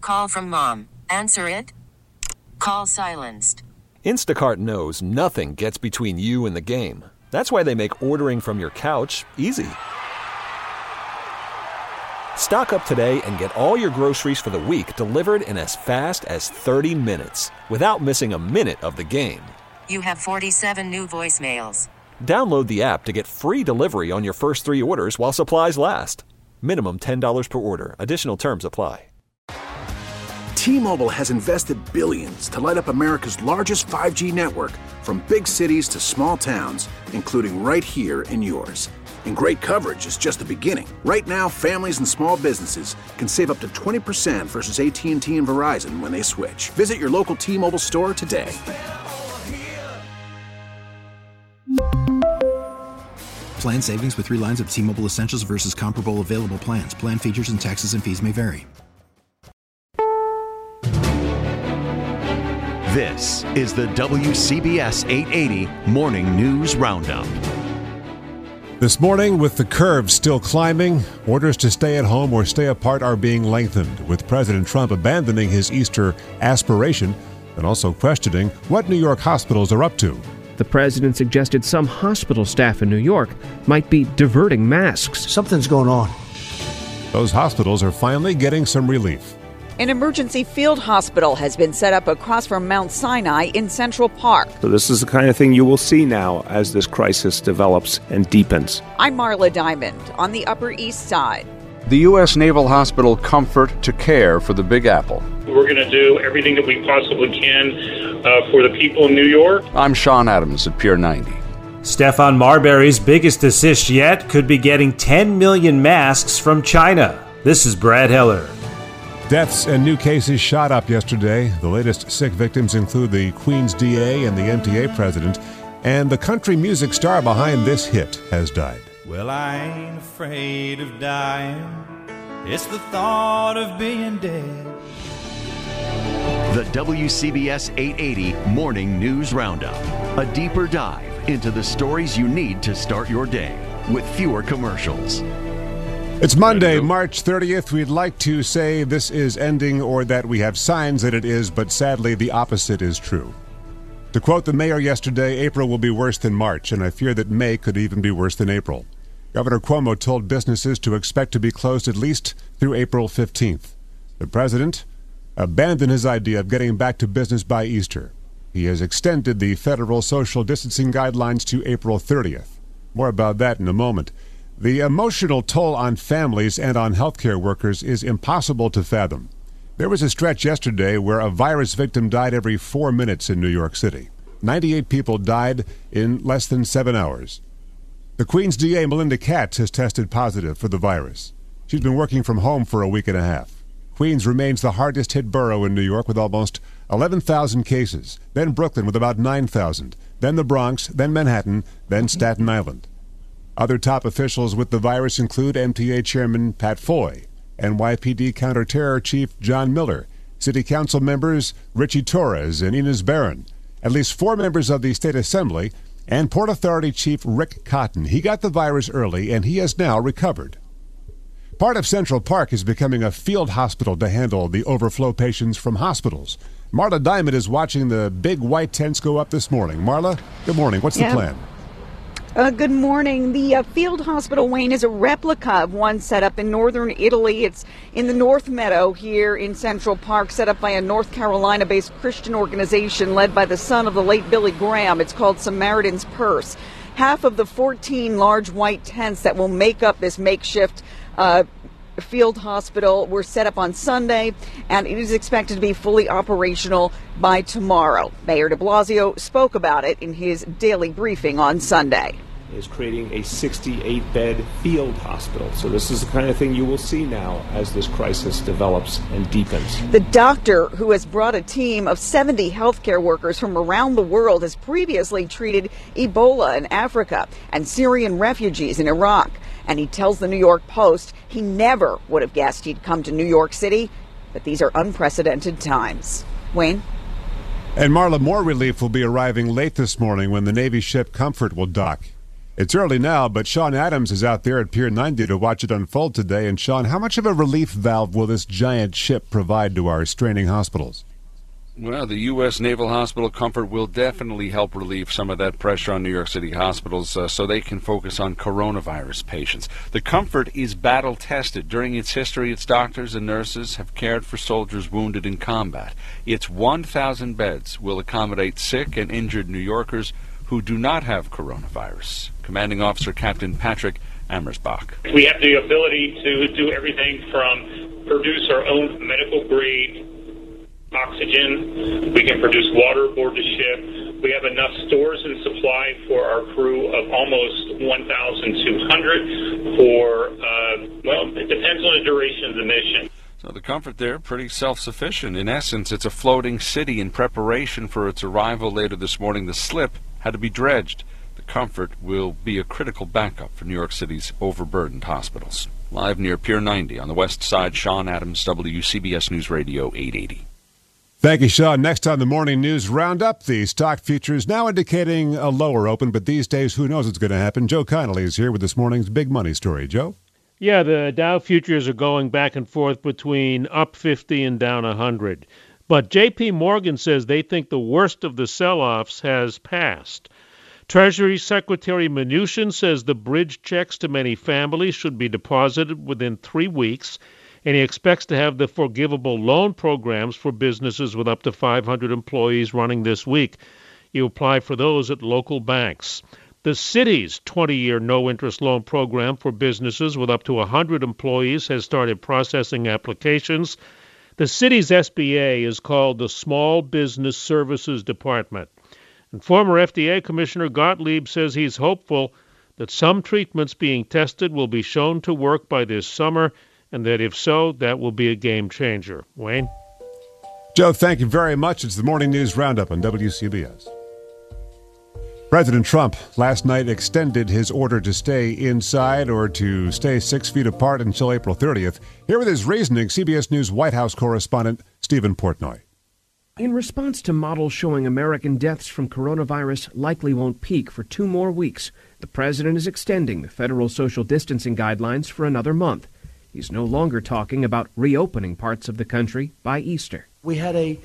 Call from mom. Answer it. Call silenced. Instacart knows nothing gets between you and the game. That's why they make ordering from your couch easy. Stock up today and get all your groceries for the week delivered in as fast as 30 minutes without missing a minute of the game. You have 47 new voicemails. Download the app to get free delivery on your first 3 orders while supplies last. Minimum $10 per order. Additional terms apply. T-Mobile has invested billions to light up America's largest 5G network, from big cities to small towns, including right here in yours. And great coverage is just the beginning. Right now, families and small businesses can save up to 20% versus AT&T and Verizon when they switch. Visit your local T-Mobile store today. Plan savings with 3 lines of T-Mobile Essentials versus comparable available plans. Plan features and taxes and fees may vary. This is the WCBS 880 Morning News Roundup. This morning, with the curve still climbing, orders to stay at home or stay apart are being lengthened, with President Trump abandoning his Easter aspiration and also questioning what New York hospitals are up to. The president suggested some hospital staff in New York might be diverting masks. Something's going on. Those hospitals are finally getting some relief. An emergency field hospital has been set up across from Mount Sinai in Central Park. So this is the kind of thing you will see now as this crisis develops and deepens. I'm Marla Diamond on the Upper East Side. The U.S. Naval Hospital Comfort to Care for the Big Apple. We're going to do everything that we possibly can for the people in New York. I'm Sean Adams at Pier 90. Stefan Marbury's biggest assist yet could be getting 10 million masks from China. This is Brad Heller. Deaths and new cases shot up yesterday. The latest sick victims include the Queen's DA and the MTA president, and the country music star behind this hit has died. Well, I ain't afraid of dying. It's the thought of being dead. The WCBS 880 Morning News Roundup. A deeper dive into the stories you need to start your day with fewer commercials. It's Monday, March 30th. We'd like to say this is ending or that we have signs that it is, but sadly the opposite is true. To quote the mayor yesterday, April will be worse than March, and I fear that May could even be worse than April. Governor Cuomo told businesses to expect to be closed at least through April 15th. The president abandoned his idea of getting back to business by Easter. He has extended the federal social distancing guidelines to April 30th. More about that in a moment. The emotional toll on families and on healthcare workers is impossible to fathom. There was a stretch yesterday where a virus victim died every 4 minutes in New York City. 98 people died in less than 7 hours. The Queen's DA, Melinda Katz, has tested positive for the virus. She's been working from home for a week and a half. Queens remains the hardest hit borough in New York with almost 11,000 cases, then Brooklyn with about 9,000, then the Bronx, then Manhattan, then Staten Island. Other top officials with the virus include MTA Chairman Pat Foy, NYPD Counter-Terror Chief John Miller, City Council members Richie Torres and Inez Barron, at least 4 members of the State Assembly, and Port Authority Chief Rick Cotton. He got the virus early, and he has now recovered. Part of Central Park is becoming a field hospital to handle the overflow patients from hospitals. Marla Diamond is watching the big white tents go up this morning. Marla, good morning. What's the plan? Good morning. The field hospital, Wayne, is a replica of one set up in northern Italy. It's in the North Meadow here in Central Park, set up by a North Carolina-based Christian organization led by the son of the late Billy Graham. It's called Samaritan's Purse. Half of the 14 large white tents that will make up this makeshift field hospital were set up on Sunday, and it is expected to be fully operational by tomorrow. Mayor de Blasio spoke about it in his daily briefing on Sunday. Is creating a 68-bed field hospital. So this is the kind of thing you will see now as this crisis develops and deepens. The doctor, who has brought a team of 70 healthcare workers from around the world, has previously treated Ebola in Africa and Syrian refugees in Iraq. And he tells the New York Post he never would have guessed he'd come to New York City, but these are unprecedented times. Wayne? And Marla, more relief will be arriving late this morning when the Navy ship Comfort will dock. It's early now, but Sean Adams is out there at Pier 90 to watch it unfold today. And Sean, how much of a relief valve will this giant ship provide to our straining hospitals? Well, the U.S. Naval Hospital Comfort will definitely help relieve some of that pressure on New York City hospitals so they can focus on coronavirus patients. The Comfort is battle-tested. During its history, its doctors and nurses have cared for soldiers wounded in combat. Its 1,000 beds will accommodate sick and injured New Yorkers who do not have coronavirus. Commanding Officer Captain Patrick Amersbach. We have the ability to do everything from produce our own medical-grade oxygen. We can produce water aboard the ship. We have enough stores and supply for our crew of almost 1,200 for, it depends on the duration of the mission. So the Comfort there, pretty self-sufficient. In essence, it's a floating city in preparation for its arrival later this morning. The slip had to be dredged. The Comfort will be a critical backup for New York City's overburdened hospitals. Live near Pier 90 on the west side, Sean Adams, WCBS News Radio 880. Thank you, Sean. Next on the Morning News Roundup, the stock futures now indicating a lower open, but these days, who knows what's going to happen. Joe Connolly is here with this morning's big money story. Joe? Yeah, the Dow futures are going back and forth between up 50 and down 100. But J.P. Morgan says they think the worst of the sell-offs has passed. Treasury Secretary Mnuchin says the bridge checks to many families should be deposited within 3 weeks, and he expects to have the forgivable loan programs for businesses with up to 500 employees running this week. You apply for those at local banks. The city's 20-year no-interest loan program for businesses with up to 100 employees has started processing applications. The city's SBA is called the Small Business Services Department. And former FDA Commissioner Gottlieb says he's hopeful that some treatments being tested will be shown to work by this summer, and that if so, that will be a game changer. Wayne? Joe, thank you very much. It's the Morning News Roundup on WCBS. President Trump last night extended his order to stay inside or to stay 6 feet apart until April 30th. Here with his reasoning, CBS News White House correspondent Stephen Portnoy. In response to models showing American deaths from coronavirus likely won't peak for 2 more weeks, the president is extending the federal social distancing guidelines for another month. He's no longer talking about reopening parts of the country by Easter. We had an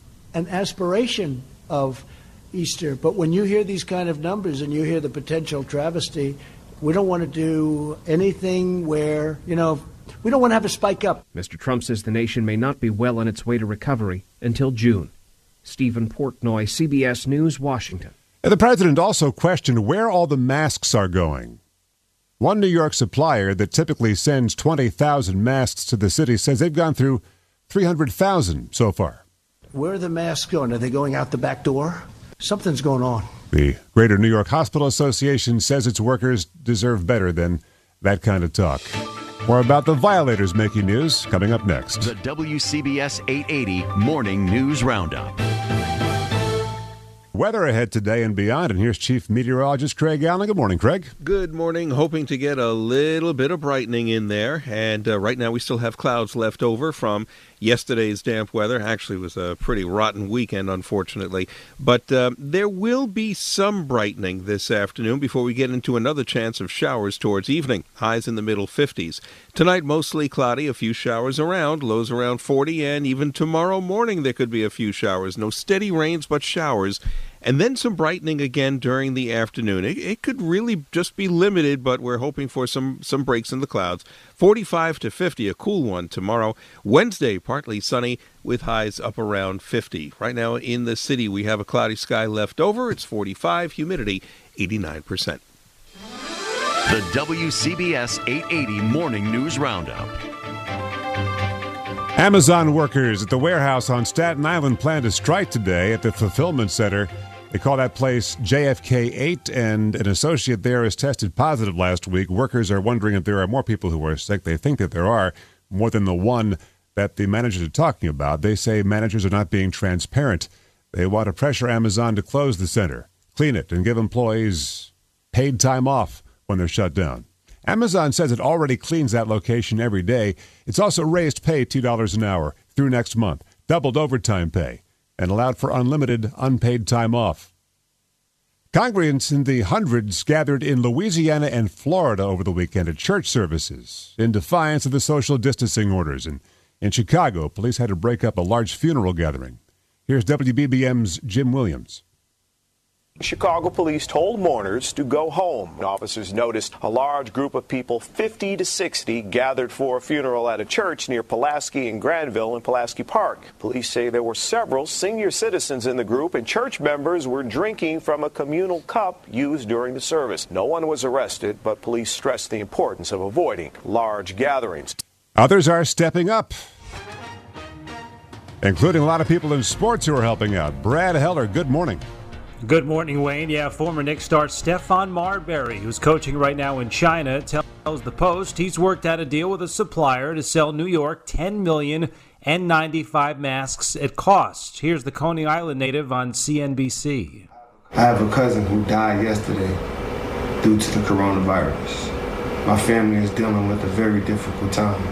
aspiration of Easter, but when you hear these kind of numbers and you hear the potential travesty, we don't want to do anything where, we don't want to have a spike up. Mr. Trump says the nation may not be well on its way to recovery until June. Stephen Portnoy, CBS News, Washington. And the president also questioned where all the masks are going. One New York supplier that typically sends 20,000 masks to the city says they've gone through 300,000 so far. Where are the masks going? Are they going out the back door? Something's going on. The Greater New York Hospital Association says its workers deserve better than that kind of talk. More about the violators making news coming up next. The WCBS 880 Morning News Roundup. Weather ahead today and beyond, and here's Chief Meteorologist Craig Allen. Good morning, Craig. Good morning. Hoping to get a little bit of brightening in there, and right now we still have clouds left over from yesterday's damp weather. Actually, it was a pretty rotten weekend, unfortunately, but there will be some brightening this afternoon before we get into another chance of showers towards evening. Highs in the middle 50s. Tonight, mostly cloudy, a few showers around, lows around 40, and even tomorrow morning there could be a few showers. No steady rains, but showers. And then some brightening again during the afternoon. It could really just be limited, but we're hoping for some breaks in the clouds. 45 to 50, a cool one tomorrow. Wednesday, partly sunny with highs up around 50. Right now in the city, we have a cloudy sky left over. It's 45, humidity 89%. The WCBS 880 Morning News Roundup. Amazon workers at the warehouse on Staten Island plan to strike today at the fulfillment center. They call that place JFK 8, and an associate there is tested positive last week. Workers are wondering if there are more people who are sick. They think that there are, more than the one that the managers are talking about. They say managers are not being transparent. They want to pressure Amazon to close the center, clean it, and give employees paid time off when they're shut down. Amazon says it already cleans that location every day. It's also raised pay $2 an hour through next month, doubled overtime pay, and allowed for unlimited unpaid time off. Congregants in the hundreds gathered in Louisiana and Florida over the weekend at church services in defiance of the social distancing orders. And in Chicago, police had to break up a large funeral gathering. Here's WBBM's Jim Williams. Chicago police told mourners to go home. Officers noticed a large group of people, 50 to 60, gathered for a funeral at a church near Pulaski and Granville in Pulaski Park. Police say there were several senior citizens in the group, and church members were drinking from a communal cup used during the service. No one was arrested, but police stressed the importance of avoiding large gatherings. Others are stepping up, including a lot of people in sports who are helping out. Brad Heller, good morning. Good morning, Wayne. Yeah, former Knicks star Stephon Marbury, who's coaching right now in China, tells the Post he's worked out a deal with a supplier to sell New York 10 million N95 masks at cost. Here's the Coney Island native on CNBC. I have a cousin who died yesterday due to the coronavirus. My family is dealing with a very difficult time.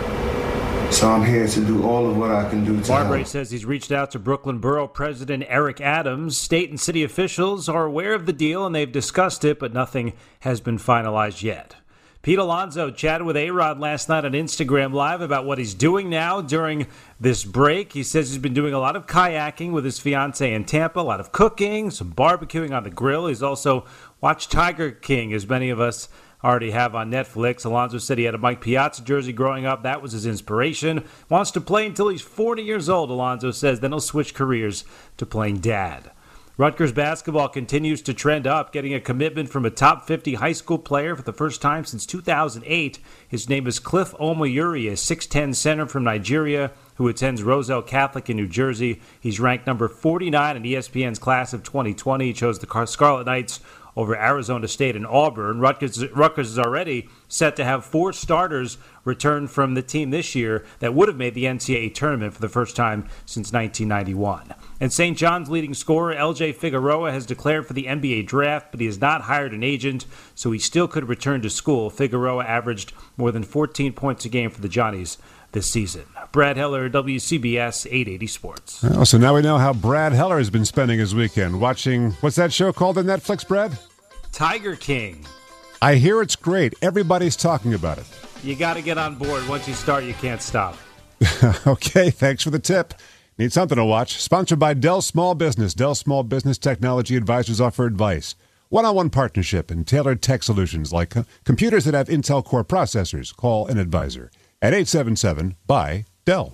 So I'm here to do all of what I can do to Marbury help. says he's reached out to Brooklyn Borough President Eric Adams. State and city officials are aware of the deal and they've discussed it, but nothing has been finalized yet. Pete Alonso chatted with A-Rod last night on Instagram Live about what he's doing now during this break. He says he's been doing a lot of kayaking with his fiancée in Tampa, a lot of cooking, some barbecuing on the grill. He's also watched Tiger King, as many of us already have on Netflix. Alonso said he had a Mike Piazza jersey growing up. That was his inspiration. Wants to play until he's 40 years old, Alonso says. Then he'll switch careers to playing dad. Rutgers basketball continues to trend up, getting a commitment from a top 50 high school player for the first time since 2008. His name is Cliff Omoyuri, a 6'10 center from Nigeria who attends Roselle Catholic in New Jersey. He's ranked number 49 in ESPN's class of 2020. He chose the Scarlet Knights over Arizona State and Auburn. Rutgers is already set to have 4 starters return from the team this year that would have made the NCAA tournament for the first time since 1991. And St. John's leading scorer LJ Figueroa has declared for the NBA draft, but he has not hired an agent, so he still could return to school. Figueroa averaged more than 14 points a game for the Johnnies this season. Brad Heller, WCBS 880 Sports. Oh, so now we know how Brad Heller has been spending his weekend watching, what's that show called on Netflix, Brad? Tiger King. I hear it's great. Everybody's talking about it. You got to get on board. Once you start, you can't stop. Okay, thanks for the tip. Need something to watch? Sponsored by Dell Small Business. Dell Small Business Technology Advisors offer advice, one-on-one partnership, and tailored tech solutions like computers that have Intel Core processors. Call an advisor at 877-BUY-DELL.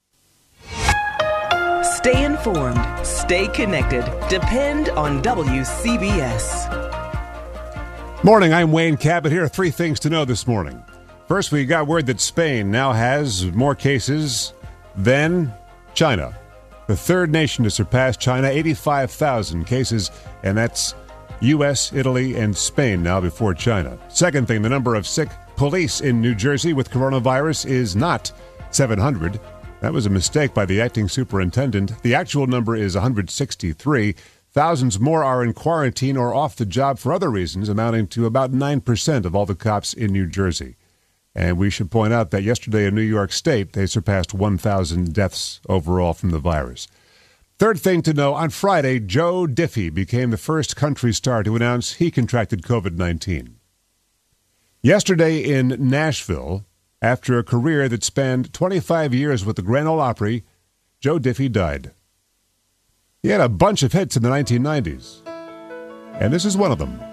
Stay informed. Stay connected. Depend on WCBS. Morning, I'm Wayne Cabot. Here are 3 things to know this morning. First, we got word that Spain now has more cases than China. The third nation to surpass China, 85,000 cases, and that's U.S., Italy, and Spain now before China. Second thing, the number of sick police in New Jersey with coronavirus is not 700. That was a mistake by the acting superintendent. The actual number is 163. Thousands more are in quarantine or off the job for other reasons, amounting to about 9% of all the cops in New Jersey. And we should point out that yesterday in New York State, they surpassed 1,000 deaths overall from the virus. Third thing to know, on Friday, Joe Diffie became the first country star to announce he contracted COVID-19. Yesterday in Nashville, after a career that spanned 25 years with the Grand Ole Opry, Joe Diffie died. He had a bunch of hits in the 1990s, and this is one of them.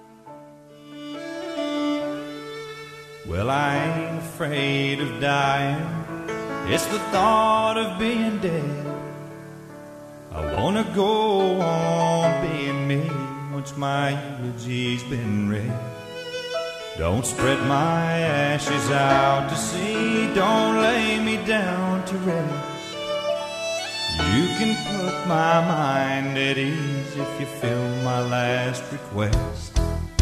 Well, I ain't afraid of dying. It's the thought of being dead. I wanna go on being me once my eulogy's been read. Don't spread my ashes out to sea. Don't lay me down to rest. You can put my mind at ease if you fill my last request.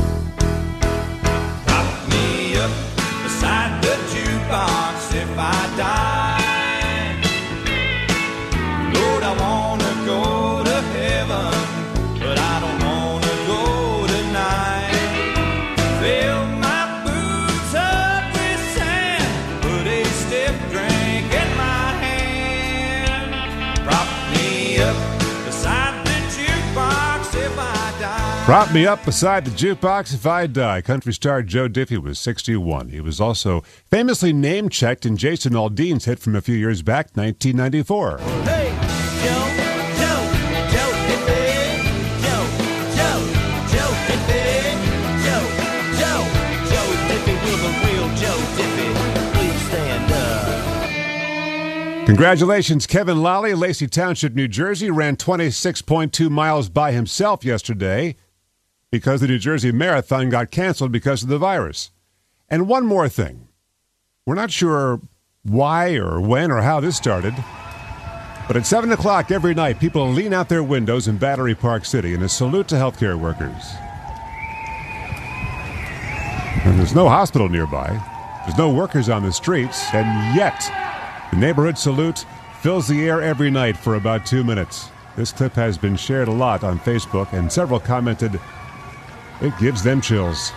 Prop me up beside the jukebox if I die. Lord, I wanna go to heaven, but I don't wanna go tonight. Fill my boots up with sand, put a stiff drink in my hand. Prop me up beside the jukebox if I die. Prop me up beside the jukebox if I die. Country star Joe Diffie was 61. He was also famously name-checked in Jason Aldean's hit from a few years back, 1994. Hey, Joe Diffie, Joe Diffie, will the real Joe Diffie please stand up? Congratulations, Kevin Lally, Lacey Township, New Jersey, ran 26.2 miles by himself yesterday because the New Jersey Marathon got canceled because of the virus. And one more thing. We're not sure why or when or how this started, but at 7 o'clock every night, people lean out their windows in Battery Park City in a salute to healthcare workers. And there's no hospital nearby. There's no workers on the streets, and yet the neighborhood salute fills the air every night for about 2 minutes. This clip has been shared a lot on Facebook, and several commented, it gives them chills.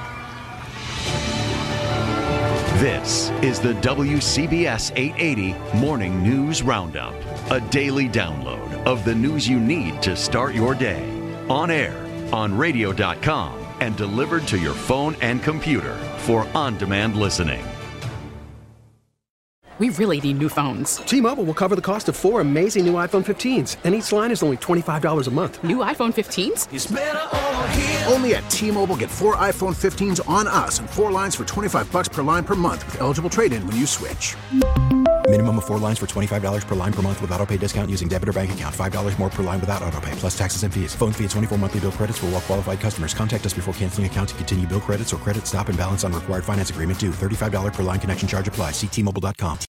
This is the WCBS 880 Morning News Roundup, a daily download of the news you need to start your day. On air, on radio.com, and delivered to your phone and computer for on-demand listening. We really need new phones. T-Mobile will cover the cost of 4 amazing new iPhone 15s, and each line is only $25 a month. New iPhone 15s? It's better over here. Only at T-Mobile, get 4 iPhone 15s on us and 4 lines for $25 per line per month with eligible trade-in when you switch. Minimum of 4 lines for $25 per line per month with autopay discount using debit or bank account. $5 more per line without autopay, plus taxes and fees. Phone fee at 24 monthly bill credits for well-qualified customers. Contact us before canceling account to continue bill credits or credit stop and balance on required finance agreement due. $35 per line connection charge applies. See T-Mobile.com.